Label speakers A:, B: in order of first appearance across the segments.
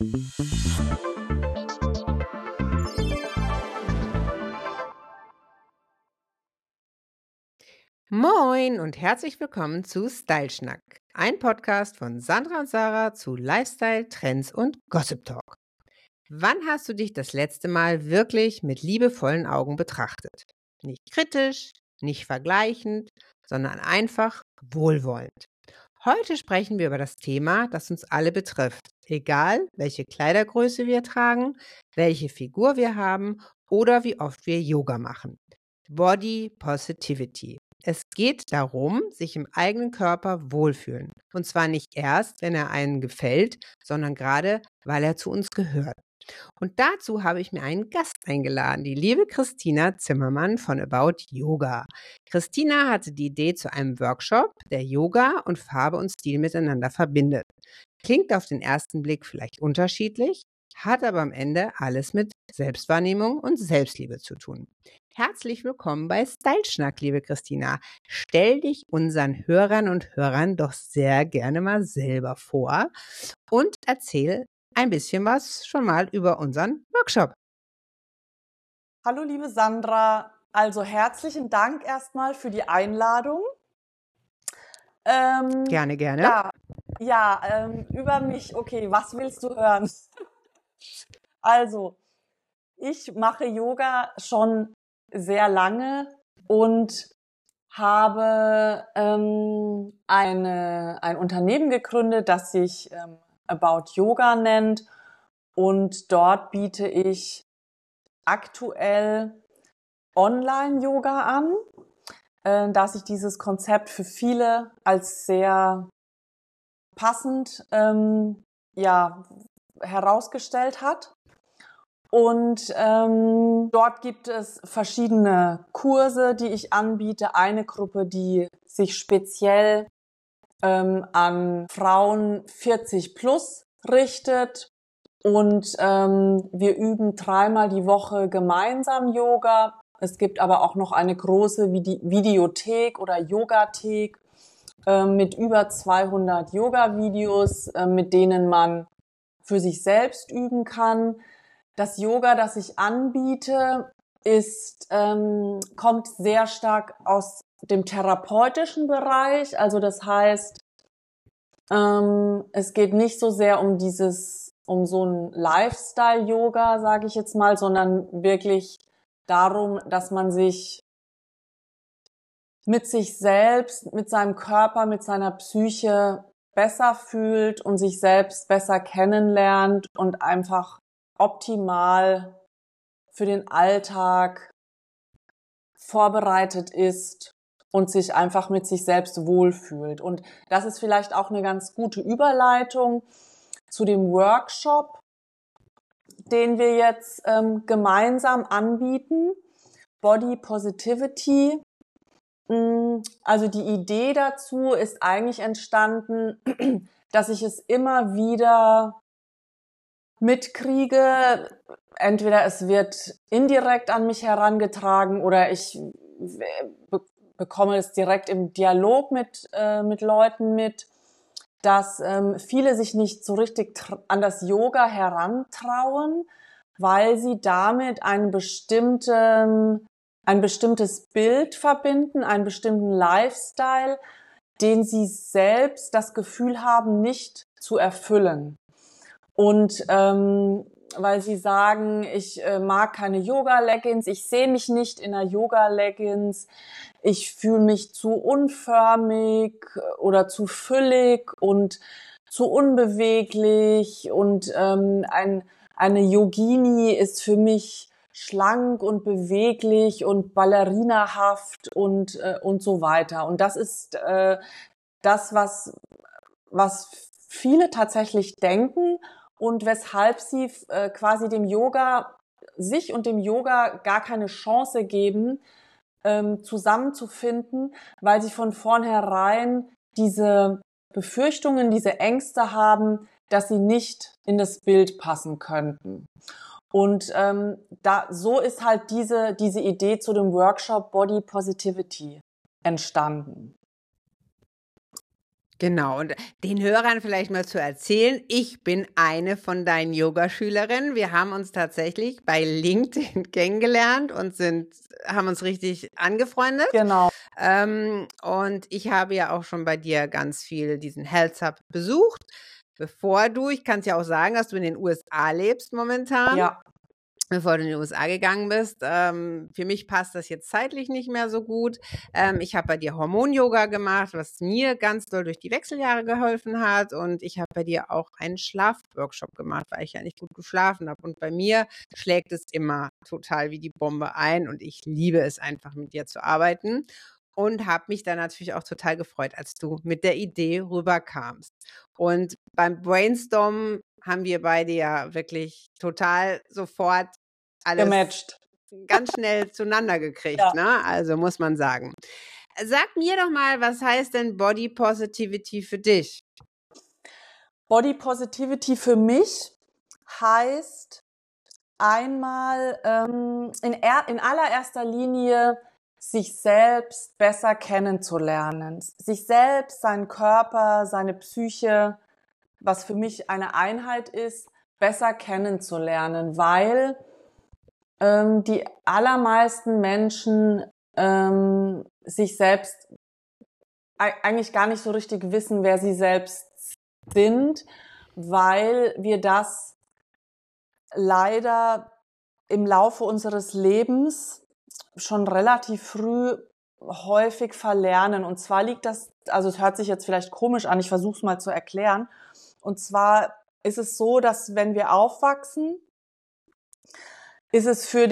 A: Moin und herzlich willkommen zu Style Schnack, ein Podcast von Sandra und Sarah zu Lifestyle, Trends und Gossip Talk. Wann hast du dich das letzte Mal wirklich mit liebevollen Augen betrachtet? Nicht kritisch, nicht vergleichend, sondern einfach wohlwollend. Heute sprechen wir über das Thema, das uns alle betrifft, egal welche Kleidergröße wir tragen, welche Figur wir haben oder wie oft wir Yoga machen. Body Positivity. Es geht darum, sich im eigenen Körper wohlfühlen. Und zwar nicht erst, wenn er einem gefällt, sondern gerade, weil er zu uns gehört. Und dazu habe ich mir einen Gast eingeladen, die liebe Christina Zimmermann von About Yoga. Christina hatte die Idee zu einem Workshop, der Yoga und Farbe und Stil miteinander verbindet. Klingt auf den ersten Blick vielleicht unterschiedlich, hat aber am Ende alles mit Selbstwahrnehmung und Selbstliebe zu tun. Herzlich willkommen bei Style Schnack, liebe Christina. Stell dich unseren Hörern und Hörern doch sehr gerne mal selber vor und erzähl ein bisschen was schon mal über unseren Workshop.
B: Hallo liebe Sandra, also herzlichen Dank erstmal für die Einladung.
A: Gerne.
B: Über mich, okay, was willst du hören? Also, ich mache Yoga schon sehr lange und habe ein Unternehmen gegründet, das sich About Yoga nennt, und dort biete ich aktuell Online-Yoga an, da sich dieses Konzept für viele als sehr passend herausgestellt hat. Und dort gibt es verschiedene Kurse, die ich anbiete. Eine Gruppe, die sich speziell an Frauen 40 plus richtet. Und wir üben 3-mal die Woche gemeinsam Yoga. Es gibt aber auch noch eine große Videothek oder Yogathek mit über 200 Yoga-Videos, mit denen man für sich selbst üben kann. Das Yoga, das ich anbiete, kommt sehr stark aus dem therapeutischen Bereich. Also das heißt, es geht nicht so sehr um so ein Lifestyle-Yoga, sage ich jetzt mal, sondern wirklich darum, dass man sich mit sich selbst, mit seinem Körper, mit seiner Psyche besser fühlt und sich selbst besser kennenlernt und einfach optimal für den Alltag vorbereitet ist und sich einfach mit sich selbst wohlfühlt. Und das ist vielleicht auch eine ganz gute Überleitung zu dem Workshop, den wir jetzt gemeinsam anbieten, Body Positivity. Also die Idee dazu ist eigentlich entstanden, dass ich es immer wieder mitkriege. Entweder es wird indirekt an mich herangetragen oder ich bekomme es direkt im Dialog mit Leuten mit, dass viele sich nicht so richtig an das Yoga herantrauen, weil sie damit ein bestimmtes Bild verbinden, einen bestimmten Lifestyle, den sie selbst das Gefühl haben, nicht zu erfüllen. Und weil sie sagen, ich mag keine Yoga-Leggings, ich sehe mich nicht in einer Yoga-Leggings, ich fühle mich zu unförmig oder zu füllig und zu unbeweglich und eine Yogini ist für mich schlank und beweglich und ballerinahaft und so weiter. Und das ist das, was viele tatsächlich denken und weshalb sie quasi sich und dem Yoga gar keine Chance geben, zusammenzufinden, weil sie von vornherein diese Befürchtungen, diese Ängste haben, dass sie nicht in das Bild passen könnten. Und so ist halt diese Idee zu dem Workshop Body Positivity entstanden.
A: Genau, und den Hörern vielleicht mal zu erzählen, ich bin eine von deinen Yogaschülerinnen. Wir haben uns tatsächlich bei LinkedIn kennengelernt und haben uns richtig angefreundet.
B: Genau.
A: Und ich habe ja auch schon bei dir ganz viel diesen Health Hub besucht. Ich kann es ja auch sagen, dass du in den USA lebst momentan.
B: Ja.
A: Bevor du in die USA gegangen bist. Für mich passt das jetzt zeitlich nicht mehr so gut. Ich habe bei dir Hormon-Yoga gemacht, was mir ganz doll durch die Wechseljahre geholfen hat. Und ich habe bei dir auch einen Schlafworkshop gemacht, weil ich ja nicht gut geschlafen habe. Und bei mir schlägt es immer total wie die Bombe ein. Und ich liebe es einfach, mit dir zu arbeiten. Und habe mich dann natürlich auch total gefreut, als du mit der Idee rüberkamst. Und beim Brainstormen haben wir beide ja wirklich total sofort alles
B: Gematcht.
A: ganz schnell zueinander gekriegt,
B: Ja.
A: ne? Also muss man sagen. Sag mir doch mal, was heißt denn Body Positivity für dich?
B: Body Positivity für mich heißt einmal in allererster Linie sich selbst besser kennenzulernen, sich selbst, seinen Körper, seine Psyche, was für mich eine Einheit ist, besser kennenzulernen, weil die allermeisten Menschen sich selbst eigentlich gar nicht so richtig wissen, wer sie selbst sind, weil wir das leider im Laufe unseres Lebens schon relativ früh häufig verlernen. Und zwar liegt das, also es hört sich jetzt vielleicht komisch an, ich versuche es mal zu erklären. Und zwar ist es so, dass wenn wir aufwachsen, ist es für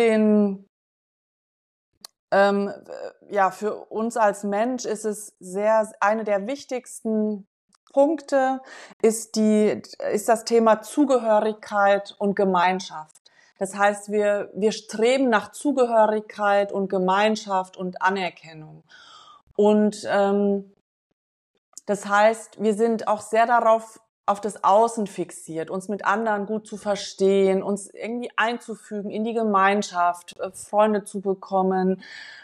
B: für uns als Mensch ist es eine der wichtigsten Punkte ist das Thema Zugehörigkeit und Gemeinschaft. Das heißt, wir streben nach Zugehörigkeit und Gemeinschaft und Anerkennung. Und das heißt, wir sind auch sehr darauf auf das Außen fixiert, uns mit anderen gut zu verstehen, uns irgendwie einzufügen in die Gemeinschaft, Freunde zu bekommen,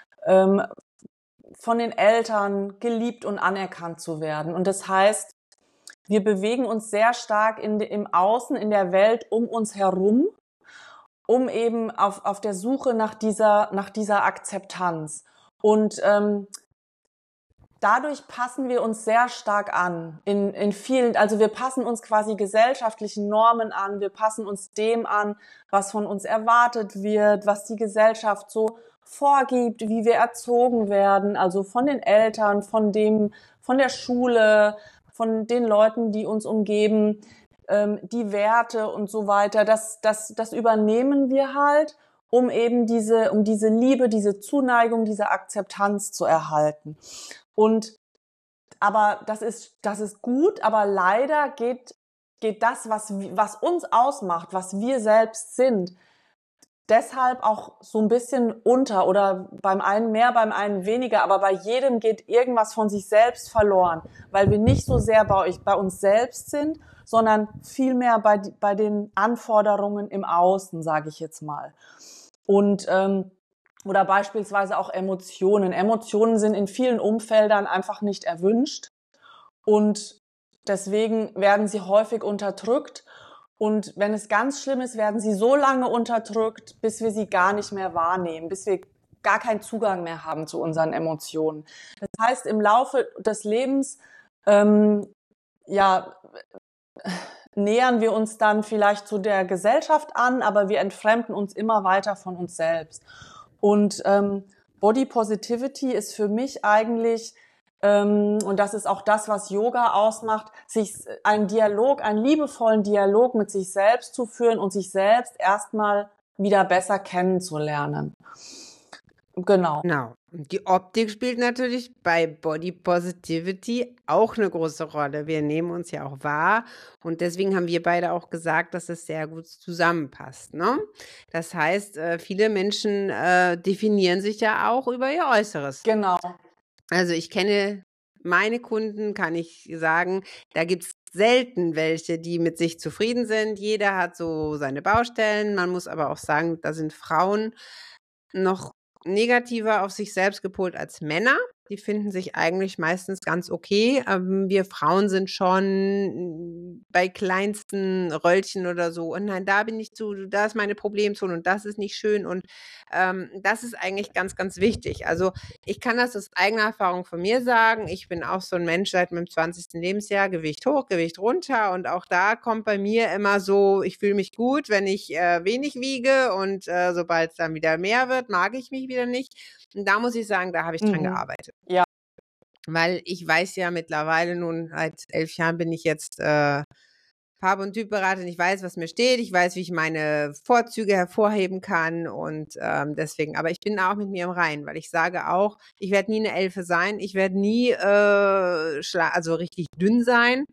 B: von den Eltern geliebt und anerkannt zu werden. Und das heißt, wir bewegen uns sehr stark im Außen, in der Welt um uns herum, um eben auf der Suche nach dieser Akzeptanz. Und dadurch passen wir uns sehr stark an in vielen, also wir passen uns quasi gesellschaftlichen Normen an, wir passen uns dem an, was von uns erwartet wird, was die Gesellschaft so vorgibt, wie wir erzogen werden, also von den Eltern, von der Schule, von den Leuten, die uns umgeben, die Werte und so weiter, das übernehmen wir halt, um eben diese Liebe, diese Zuneigung, diese Akzeptanz zu erhalten. Aber das ist gut, aber leider geht das, was uns ausmacht, was wir selbst sind, deshalb auch so ein bisschen unter oder beim einen mehr, beim einen weniger, aber bei jedem geht irgendwas von sich selbst verloren, weil wir nicht so sehr bei uns selbst sind, sondern vielmehr bei den Anforderungen im Außen, sage ich jetzt mal. Und oder beispielsweise auch Emotionen. Emotionen sind in vielen Umfeldern einfach nicht erwünscht und deswegen werden sie häufig unterdrückt. Und wenn es ganz schlimm ist, werden sie so lange unterdrückt, bis wir sie gar nicht mehr wahrnehmen, bis wir gar keinen Zugang mehr haben zu unseren Emotionen. Das heißt, im Laufe des Lebens nähern wir uns dann vielleicht zu der Gesellschaft an, aber wir entfremden uns immer weiter von uns selbst. Und Body Positivity ist für mich eigentlich, und das ist auch das, was Yoga ausmacht, sich einen liebevollen Dialog mit sich selbst zu führen und sich selbst erstmal wieder besser kennenzulernen. Genau.
A: Und die Optik spielt natürlich bei Body Positivity auch eine große Rolle. Wir nehmen uns ja auch wahr und deswegen haben wir beide auch gesagt, dass es sehr gut zusammenpasst, ne? Das heißt, viele Menschen definieren sich ja auch über ihr Äußeres.
B: Genau.
A: Also ich kenne meine Kunden, kann ich sagen, da gibt's selten welche, die mit sich zufrieden sind. Jeder hat so seine Baustellen. Man muss aber auch sagen, da sind Frauen noch negativer auf sich selbst gepolt als Männer. Die finden sich eigentlich meistens ganz okay. Wir Frauen sind schon bei kleinsten Röllchen oder so, und nein, da bin ich da ist meine Problemzone und das ist nicht schön, und das ist eigentlich ganz, ganz wichtig. Also ich kann das aus eigener Erfahrung von mir sagen. Ich bin auch so ein Mensch seit meinem 20. Lebensjahr, Gewicht hoch, Gewicht runter, und auch da kommt bei mir immer so, ich fühle mich gut, wenn ich wenig wiege, und sobald es dann wieder mehr wird, mag ich mich wieder nicht. Und da muss ich sagen, da habe ich dran gearbeitet.
B: Ja.
A: Weil ich weiß ja mittlerweile, nun seit 11 Jahren bin ich jetzt Farbe- und Typberaterin. Ich weiß, was mir steht. Ich weiß, wie ich meine Vorzüge hervorheben kann, und deswegen. Aber ich bin auch mit mir im Reinen, weil ich sage auch, ich werde nie eine Elfe sein. Ich werde nie also richtig dünn sein.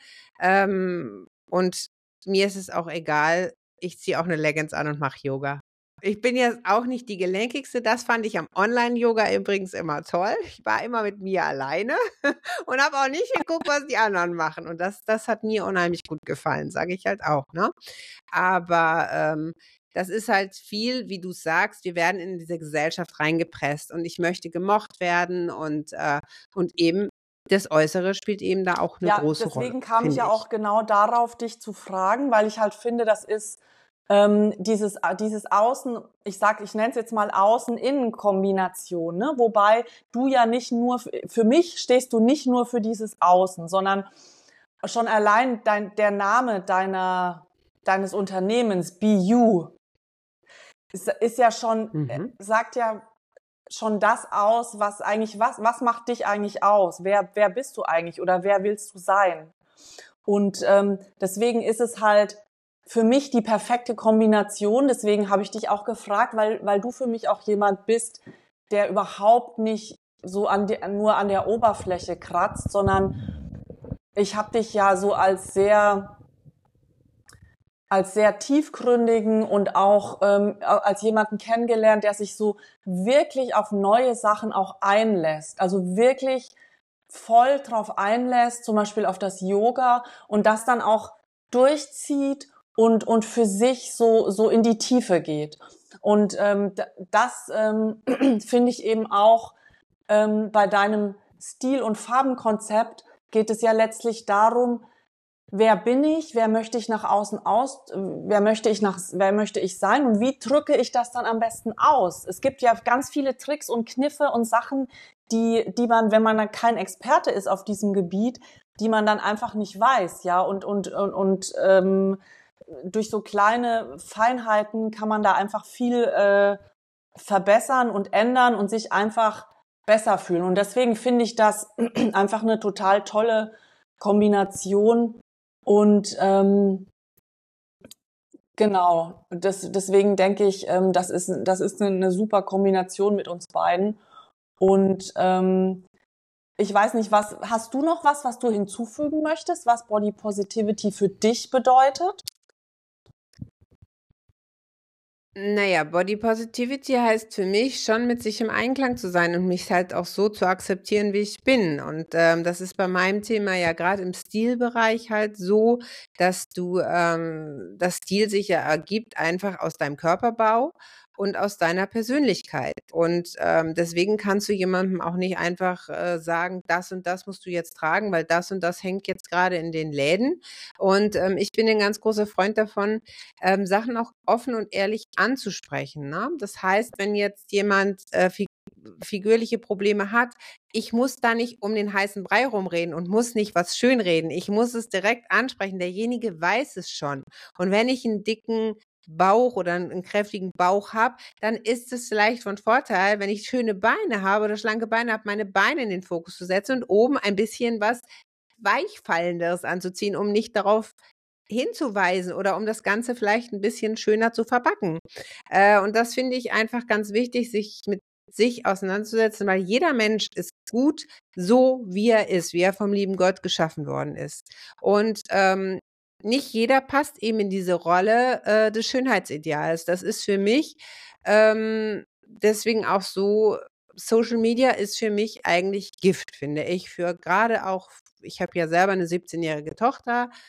A: Und mir ist es auch egal. Ich ziehe auch eine Leggings an und mache Yoga. Ich bin jetzt auch nicht die Gelenkigste. Das fand ich am Online-Yoga übrigens immer toll. Ich war immer mit mir alleine und habe auch nicht geguckt, was die anderen machen. Und das hat mir unheimlich gut gefallen, sage ich halt auch, ne? Aber das ist halt viel, wie du sagst, wir werden in diese Gesellschaft reingepresst, und ich möchte gemocht werden, und eben das Äußere spielt eben da auch eine große Rolle.
B: Deswegen kam ich ja auch genau darauf, dich zu fragen, weil ich halt finde, das ist dieses Außen, ich nenne es jetzt mal Außen-Innen-Kombination, ne? Wobei du ja nicht nur, für mich stehst du nicht nur für dieses Außen, sondern schon allein der Name deines Unternehmens, Be You, ist ja schon, sagt ja schon das aus, was macht dich eigentlich aus? Wer bist du eigentlich oder wer willst du sein? Und deswegen ist es halt für mich die perfekte Kombination. Deswegen habe ich dich auch gefragt, weil du für mich auch jemand bist, der überhaupt nicht so nur an der Oberfläche kratzt, sondern ich habe dich ja so als sehr tiefgründigen und auch als jemanden kennengelernt, der sich so wirklich auf neue Sachen auch einlässt. Also wirklich voll drauf einlässt, zum Beispiel auf das Yoga, und das dann auch durchzieht und für sich so in die Tiefe geht. Und das finde ich eben auch bei deinem Stil- und Farbenkonzept geht es ja letztlich darum, wer bin ich, wer möchte ich nach außen wer möchte ich sein und wie drücke ich das dann am besten aus? Es gibt ja ganz viele Tricks und Kniffe und Sachen, die man, wenn man dann kein Experte ist auf diesem Gebiet, die man dann einfach nicht weiß, ja, und durch so kleine Feinheiten kann man da einfach viel verbessern und ändern und sich einfach besser fühlen. Und deswegen finde ich das einfach eine total tolle Kombination. Und genau, deswegen denke ich, das ist eine super Kombination mit uns beiden. Und ich weiß nicht, hast du noch was du hinzufügen möchtest, was Body Positivity für dich bedeutet?
A: Naja, Body Positivity heißt für mich schon, mit sich im Einklang zu sein und mich halt auch so zu akzeptieren, wie ich bin. Und das ist bei meinem Thema ja gerade im Stilbereich halt so, dass das Stil sich ja ergibt einfach aus deinem Körperbau und aus deiner Persönlichkeit. Und deswegen kannst du jemandem auch nicht einfach sagen, das und das musst du jetzt tragen, weil das und das hängt jetzt gerade in den Läden. Und ich bin ein ganz großer Freund davon, Sachen auch offen und ehrlich anzusprechen, ne? Das heißt, wenn jetzt jemand figürliche Probleme hat, ich muss da nicht um den heißen Brei rumreden und muss nicht was schönreden. Ich muss es direkt ansprechen. Derjenige weiß es schon. Und wenn ich einen dicken Bauch oder einen kräftigen Bauch habe, dann ist es vielleicht von Vorteil, wenn ich schöne Beine habe oder schlanke Beine habe, meine Beine in den Fokus zu setzen und oben ein bisschen was Weichfallenderes anzuziehen, um nicht darauf hinzuweisen oder um das Ganze vielleicht ein bisschen schöner zu verpacken. Und das finde ich einfach ganz wichtig, sich mit sich auseinanderzusetzen, weil jeder Mensch ist gut, so wie er vom lieben Gott geschaffen worden ist. Und nicht jeder passt eben in diese Rolle des Schönheitsideals. Das ist für mich deswegen auch so, Social Media ist für mich eigentlich Gift, finde ich, für gerade auch, ich habe ja selber eine 17-jährige Tochter,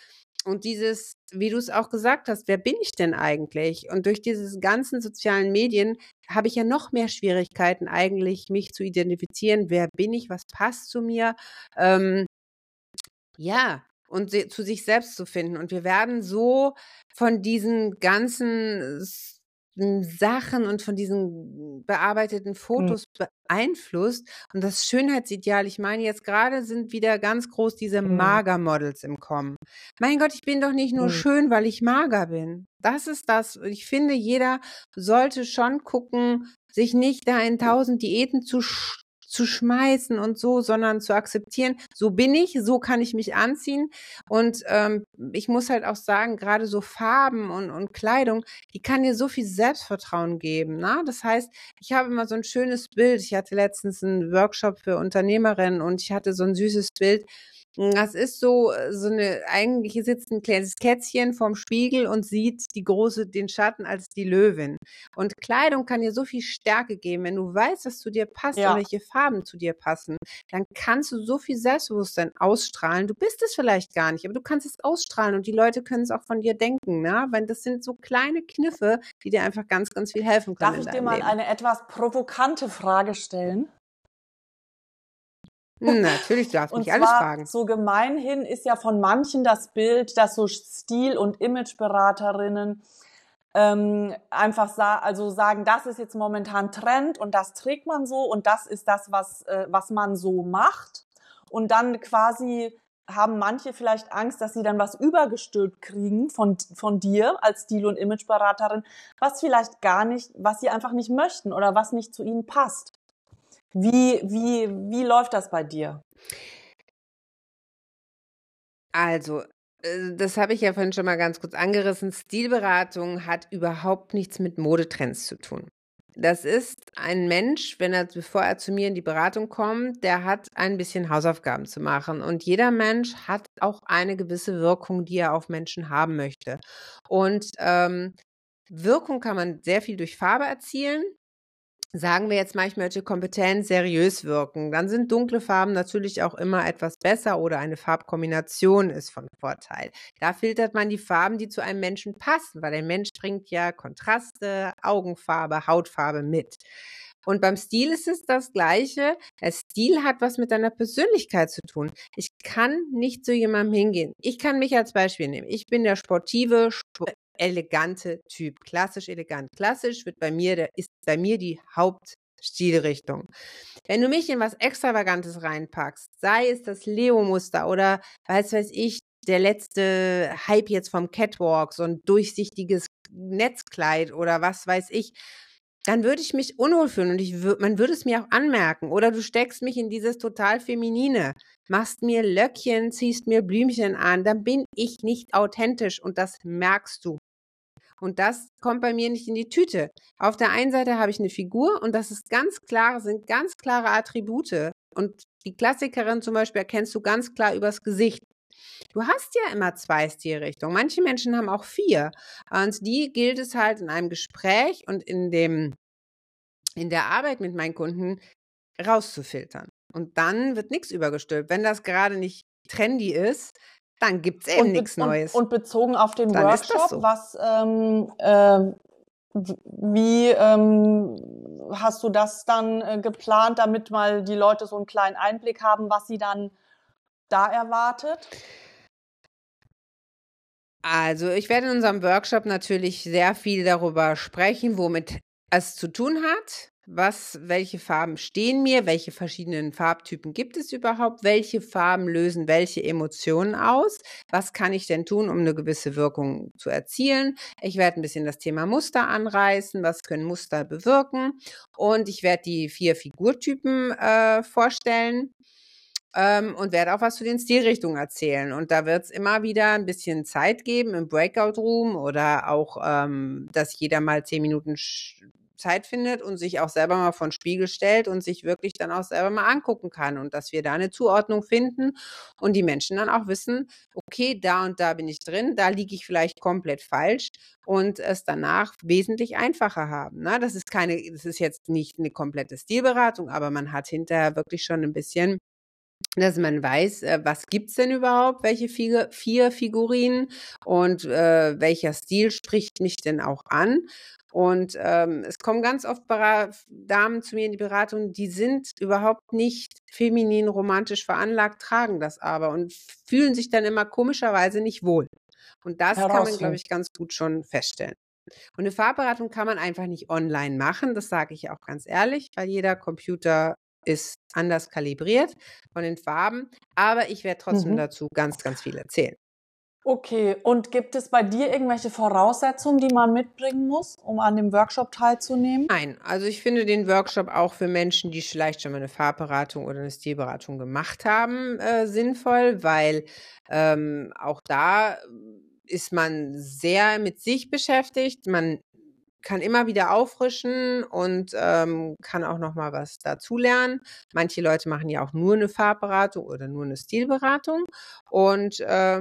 A: Und dieses, wie du es auch gesagt hast, wer bin ich denn eigentlich? Und durch diese ganzen sozialen Medien habe ich ja noch mehr Schwierigkeiten eigentlich, mich zu identifizieren. Wer bin ich? Was passt zu mir? Ähm, ja, und zu sich selbst zu finden. Und wir werden so von diesen ganzen Sachen und von diesen bearbeiteten Fotos beeinflusst. Und das Schönheitsideal, ich meine, jetzt gerade sind wieder ganz groß diese Magermodels im Kommen. Mein Gott, ich bin doch nicht nur schön, weil ich mager bin. Das ist das. Ich finde, jeder sollte schon gucken, sich nicht da in 1000 Diäten zu schmeißen und so, sondern zu akzeptieren, so bin ich, so kann ich mich anziehen. Und ich muss halt auch sagen, gerade so Farben und Kleidung, die kann dir so viel Selbstvertrauen geben. Ne? Das heißt, ich habe immer so ein schönes Bild. Ich hatte letztens einen Workshop für Unternehmerinnen und ich hatte so ein süßes Bild. Das ist so eigentlich sitzt ein kleines Kätzchen vorm Spiegel und sieht den Schatten als die Löwin. Und Kleidung kann dir so viel Stärke geben. Wenn du weißt, was zu dir passt und welche Farben zu dir passen, dann kannst du so viel Selbstbewusstsein ausstrahlen. Du bist es vielleicht gar nicht, aber du kannst es ausstrahlen und die Leute können es auch von dir denken, ne? Weil das sind so kleine Kniffe, die dir einfach ganz, ganz viel helfen können.
B: Darf ich dir mal eine etwas provokante Frage stellen?
A: Natürlich, du darfst mich alles fragen.
B: So gemeinhin ist ja von manchen das Bild, dass so Stil- und Imageberaterinnen einfach sagen, das ist jetzt momentan Trend und das trägt man so und das ist das, was man so macht. Und dann quasi haben manche vielleicht Angst, dass sie dann was übergestülpt kriegen von dir als Stil- und Imageberaterin, was vielleicht gar nicht, was sie einfach nicht möchten oder was nicht zu ihnen passt. Wie läuft das bei dir?
A: Also, das habe ich ja vorhin schon mal ganz kurz angerissen. Stilberatung hat überhaupt nichts mit Modetrends zu tun. Das ist ein Mensch, bevor er zu mir in die Beratung kommt, der hat ein bisschen Hausaufgaben zu machen. Und jeder Mensch hat auch eine gewisse Wirkung, die er auf Menschen haben möchte. Und Wirkung kann man sehr viel durch Farbe erzielen. Sagen wir jetzt mal, ich möchte kompetent, seriös wirken, dann sind dunkle Farben natürlich auch immer etwas besser oder eine Farbkombination ist von Vorteil. Da filtert man die Farben, die zu einem Menschen passen, weil der Mensch bringt ja Kontraste, Augenfarbe, Hautfarbe mit. Und beim Stil ist es das Gleiche. Der Stil hat was mit deiner Persönlichkeit zu tun. Ich kann nicht zu jemandem hingehen. Ich kann mich als Beispiel nehmen. Ich bin der sportive, elegante Typ. Klassisch elegant. Klassisch ist bei mir die Hauptstilrichtung. Wenn du mich in was Extravagantes reinpackst, sei es das Leo-Muster oder weiß ich, der letzte Hype jetzt vom Catwalk, so ein durchsichtiges Netzkleid oder was weiß ich, dann würde ich mich unwohl fühlen und man würde es mir auch anmerken. Oder du steckst mich in dieses total Feminine, machst mir Löckchen, ziehst mir Blümchen an, dann bin ich nicht authentisch und das merkst du. Und das kommt bei mir nicht in die Tüte. Auf der einen Seite habe ich eine Figur und das ist sind ganz klare Attribute. Und die Klassikerin zum Beispiel erkennst du ganz klar übers Gesicht. Du hast ja immer 2 Stilrichtungen. Manche Menschen haben auch 4. Und die gilt es halt in einem Gespräch und in der Arbeit mit meinen Kunden rauszufiltern. Und dann wird nichts übergestülpt. Wenn das gerade nicht trendy ist, dann gibt's eben nichts Neues.
B: Und bezogen auf den
A: Dann
B: Workshop,
A: so.
B: wie hast du das dann geplant, damit mal die Leute so einen kleinen Einblick haben, was sie dann da erwartet?
A: Also, ich werde in unserem Workshop natürlich sehr viel darüber sprechen, womit es zu tun hat. Welche Farben stehen mir? Welche verschiedenen Farbtypen gibt es überhaupt? Welche Farben lösen welche Emotionen aus? Was kann ich denn tun, um eine gewisse Wirkung zu erzielen? Ich werde ein bisschen das Thema Muster anreißen. Was können Muster bewirken? Und ich werde die 4 Figurtypen vorstellen. Und werde auch was zu den Stilrichtungen erzählen. Und da wird es immer wieder ein bisschen Zeit geben im Breakout-Room oder auch, dass jeder mal 10 Minuten Zeit findet und sich auch selber mal vor den Spiegel stellt und sich wirklich dann auch selber mal angucken kann und dass wir da eine Zuordnung finden und die Menschen dann auch wissen, okay, da und da bin ich drin, da liege ich vielleicht komplett falsch und es danach wesentlich einfacher haben. Ne? Das ist jetzt nicht eine komplette Stilberatung, aber man hat hinterher wirklich schon ein bisschen dass man weiß, was gibt's denn überhaupt, welche vier Figurinen und welcher Stil spricht mich denn auch an. Und es kommen ganz oft Damen zu mir in die Beratung, die sind überhaupt nicht feminin romantisch veranlagt, tragen das aber und fühlen sich dann immer komischerweise nicht wohl. Und das kann man, glaube ich, ganz gut schon feststellen. Und eine Farbberatung kann man einfach nicht online machen, das sage ich auch ganz ehrlich, weil jeder Computer ist anders kalibriert von den Farben, aber ich werde trotzdem dazu ganz, ganz viel erzählen.
B: Okay, und gibt es bei dir irgendwelche Voraussetzungen, die man mitbringen muss, um an dem Workshop teilzunehmen?
A: Nein, also ich finde den Workshop auch für Menschen, die vielleicht schon mal eine Farbberatung oder eine Stilberatung gemacht haben, sinnvoll, weil auch da ist man sehr mit sich beschäftigt. Man kann immer wieder auffrischen und kann auch noch mal was dazulernen. Manche Leute machen ja auch nur eine Farbberatung oder nur eine Stilberatung. Und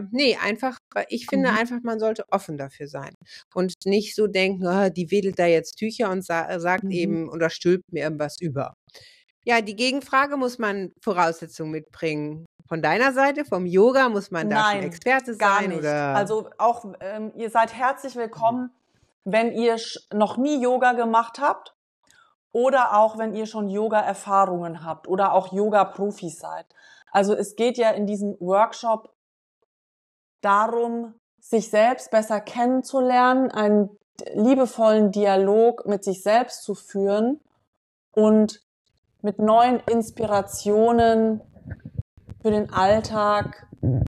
A: ich finde einfach, man sollte offen dafür sein und nicht so denken, die wedelt da jetzt Tücher und sagt eben oder stülpt mir irgendwas über. Ja, die Gegenfrage, muss man Voraussetzungen mitbringen? Von deiner Seite, vom Yoga, muss man da schon Experte sein?
B: Gar nicht.
A: Oder?
B: Also auch, ihr seid herzlich willkommen, wenn ihr noch nie Yoga gemacht habt oder auch wenn ihr schon Yoga-Erfahrungen habt oder auch Yoga-Profis seid. Also es geht ja in diesem Workshop darum, sich selbst besser kennenzulernen, einen liebevollen Dialog mit sich selbst zu führen und mit neuen Inspirationen für den Alltag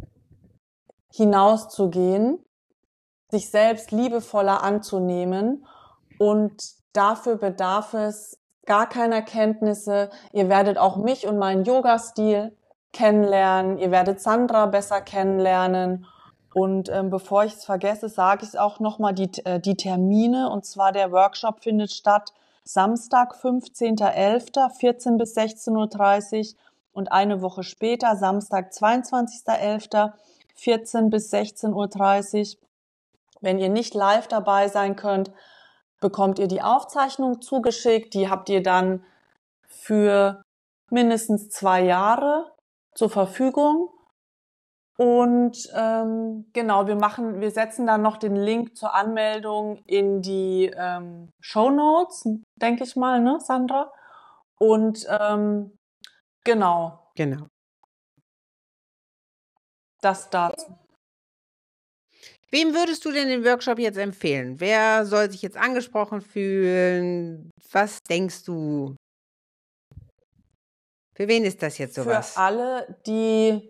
B: hinauszugehen, sich selbst liebevoller anzunehmen, und dafür bedarf es gar keiner Kenntnisse. Ihr werdet auch mich und meinen Yoga-Stil kennenlernen, ihr werdet Sandra besser kennenlernen, und bevor ich es vergesse, sage ich auch nochmal die Termine, und zwar der Workshop findet statt Samstag, 15.11., 14 bis 16:30 Uhr, und eine Woche später, Samstag, 22.11., 14 bis 16:30 Uhr. Wenn ihr nicht live dabei sein könnt, bekommt ihr die Aufzeichnung zugeschickt. Die habt ihr dann für mindestens 2 Jahre zur Verfügung. Und genau, wir setzen dann noch den Link zur Anmeldung in die Shownotes, denke ich mal, ne, Sandra? Und genau.
A: Genau.
B: Das dazu.
A: Wem würdest du denn den Workshop jetzt empfehlen? Wer soll sich jetzt angesprochen fühlen? Was denkst du? Für wen ist das jetzt sowas?
B: Für alle, die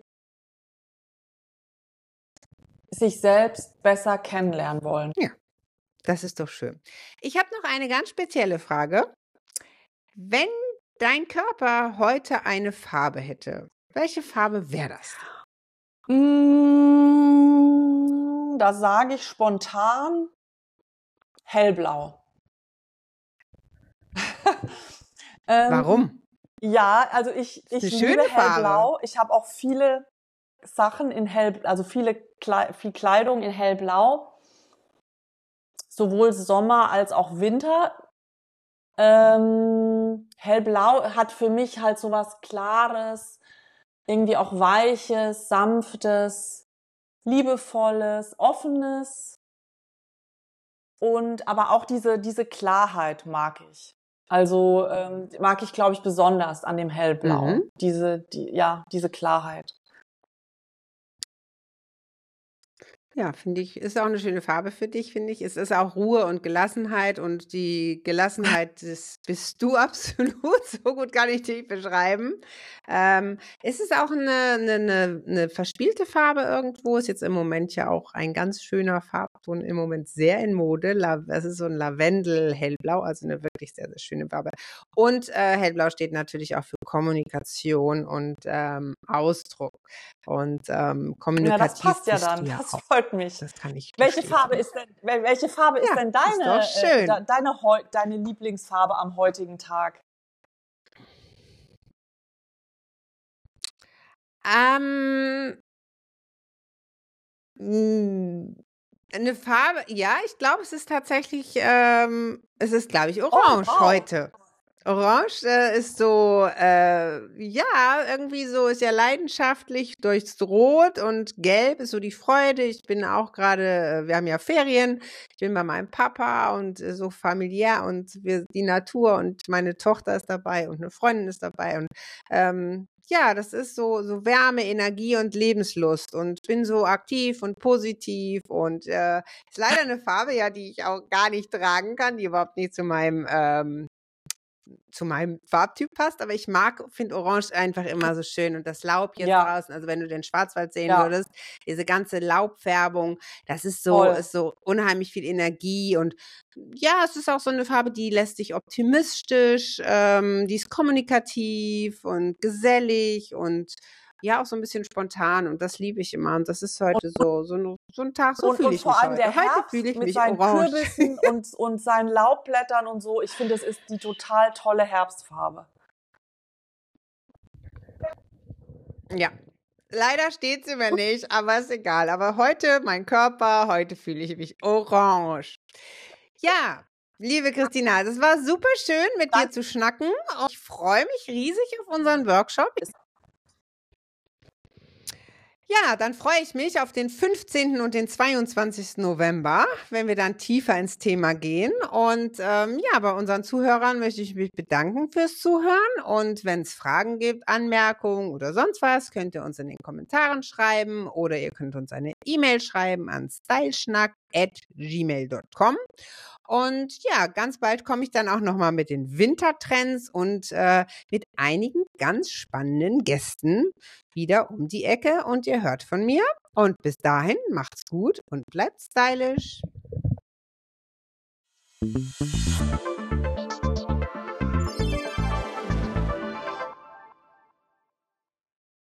B: sich selbst besser kennenlernen wollen.
A: Ja, das ist doch schön. Ich habe noch eine ganz spezielle Frage. Wenn dein Körper heute eine Farbe hätte, welche Farbe wäre das?
B: Da sage ich spontan hellblau.
A: Warum?
B: Ja, also ich liebe hellblau. Farbe. Ich habe auch viele Sachen in hellblau, also viel Kleidung in hellblau. Sowohl Sommer als auch Winter. Hellblau hat für mich halt so was Klares, irgendwie auch Weiches, Sanftes, Liebevolles, Offenes, und aber auch diese Klarheit mag ich. Also mag ich, glaube ich, besonders an dem Hellblau. Diese Klarheit.
A: Ja, finde ich, ist auch eine schöne Farbe für dich, finde ich. Es ist auch Ruhe und Gelassenheit, und die Gelassenheit, das bist du absolut. So gut kann ich dich beschreiben. Ist es auch eine verspielte Farbe irgendwo? Ist jetzt im Moment ja auch ein ganz schöner Farbton, im Moment sehr in Mode. Es ist so ein Lavendel-Hellblau, also eine wirklich sehr, sehr schöne Farbe. Und Hellblau steht natürlich auch für Kommunikation und Ausdruck. Und kommunikativ.
B: Ja, das passt ja dann. Das freut mich.
A: Das kann ich
B: Welche Farbe ist denn deine Lieblingsfarbe am heutigen Tag?
A: Eine Farbe, ja, ich glaube, es ist tatsächlich, glaube ich, orange heute. Orange ist so, ja, irgendwie so, ist ja leidenschaftlich durchs Rot und Gelb ist so die Freude. Ich bin auch gerade, wir haben ja Ferien, ich bin bei meinem Papa und so familiär und die Natur und meine Tochter ist dabei und eine Freundin ist dabei und ja, das ist so Wärme, Energie und Lebenslust und bin so aktiv und positiv und ist leider eine Farbe, ja, die ich auch gar nicht tragen kann, die überhaupt nicht zu meinem Farbtyp passt, aber ich finde Orange einfach immer so schön und das Laub jetzt
B: Ja,
A: draußen, also wenn du den Schwarzwald sehen
B: ja,
A: würdest, diese ganze Laubfärbung, das ist
B: voll.
A: so unheimlich viel Energie und ja, es ist auch so eine Farbe, die lässt dich optimistisch, die ist kommunikativ und gesellig und ja, auch so ein bisschen spontan und das liebe ich immer und das ist heute so ein Tag, so fühle
B: Und
A: ich
B: vor
A: mich
B: allem der
A: heute. Heute fühle
B: Herbst
A: ich
B: mit
A: mich
B: seinen
A: orange.
B: Kürbissen und seinen Laubblättern und so, ich finde, es ist die total tolle Herbstfarbe.
A: Ja. Leider steht sie mir nicht, aber ist egal. Aber heute, mein Körper, heute fühle ich mich orange. Ja, liebe Christina, das war super schön, mit dir zu schnacken. Und ich freue mich riesig auf unseren Workshop. Ja, dann freue ich mich auf den 15. und den 22. November, wenn wir dann tiefer ins Thema gehen. Und ja, bei unseren Zuhörern möchte ich mich bedanken fürs Zuhören. Und wenn es Fragen gibt, Anmerkungen oder sonst was, könnt ihr uns in den Kommentaren schreiben oder ihr könnt uns eine E-Mail schreiben an styleschnack@gmail.com. Und ja, ganz bald komme ich dann auch nochmal mit den Wintertrends und mit einigen ganz spannenden Gästen wieder um die Ecke und ihr hört von mir. Und bis dahin macht's gut und bleibt stylisch.